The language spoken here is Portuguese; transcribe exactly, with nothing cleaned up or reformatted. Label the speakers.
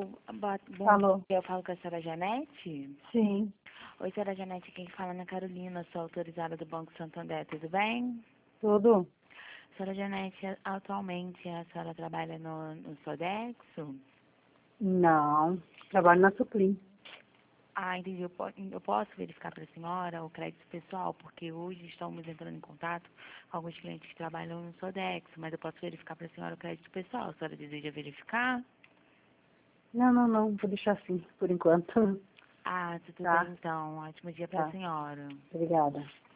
Speaker 1: Boa, bom
Speaker 2: Falou.
Speaker 1: dia, eu falo com a senhora Janete?
Speaker 2: Sim.
Speaker 1: Oi, senhora Janete, quem fala é Ana Carolina, sou autorizada do Banco Santander, tudo bem?
Speaker 2: Tudo?
Speaker 1: Senhora Janete, atualmente a senhora trabalha no, no Sodexo?
Speaker 2: Não. Trabalho na Suplim.
Speaker 1: Ah, entendi. Eu, po- eu posso verificar para a senhora o crédito pessoal, porque hoje estamos entrando em contato com alguns clientes que trabalham no Sodexo, mas eu posso verificar para a senhora o crédito pessoal. A senhora deseja verificar?
Speaker 2: Não, não, não. Vou deixar assim, por enquanto.
Speaker 1: Ah, tudo bem
Speaker 2: Tá?
Speaker 1: então. Ótimo dia para a
Speaker 2: Tá.
Speaker 1: senhora.
Speaker 2: Obrigada.